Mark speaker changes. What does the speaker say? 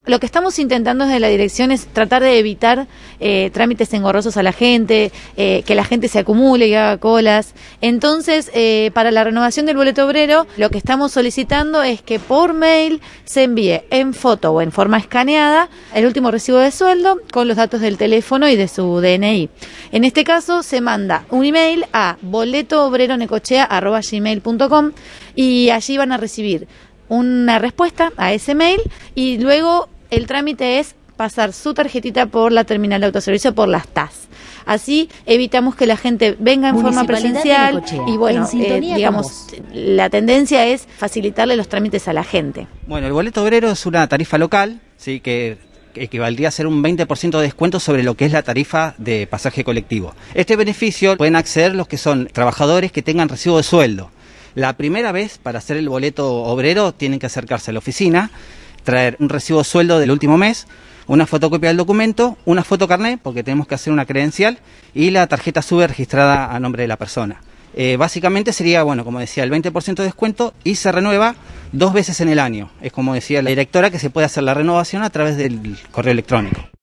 Speaker 1: Lo que estamos intentando desde la dirección es tratar de evitar trámites engorrosos a la gente, que la gente se acumule y haga colas. Entonces, para la renovación del boleto obrero, lo que estamos solicitando es que por mail se envíe en foto o en forma escaneada el último recibo de sueldo con los datos del teléfono y de su DNI. En este caso, se manda un email a boletoobreronecochea@gmail.com y allí van a recibir una respuesta a ese mail y luego el trámite es pasar su tarjetita por la terminal de autoservicio, por las TAS. Así evitamos que la gente venga en forma presencial y bueno, digamos, la tendencia es facilitarle los trámites a la gente.
Speaker 2: Bueno, el boleto obrero es una tarifa local, sí, que equivaldría a ser un 20% de descuento sobre lo que es la tarifa de pasaje colectivo. Este beneficio pueden acceder los que son trabajadores que tengan recibo de sueldo. La primera vez, para hacer el boleto obrero, tienen que acercarse a la oficina, traer un recibo de sueldo del último mes, una fotocopia del documento, una foto carnet, porque tenemos que hacer una credencial, y la tarjeta SUBE registrada a nombre de la persona. Básicamente sería, bueno, como decía, el 20% de descuento y se renueva 2 veces en el año. Es como decía la directora, que se puede hacer la renovación a través del correo electrónico.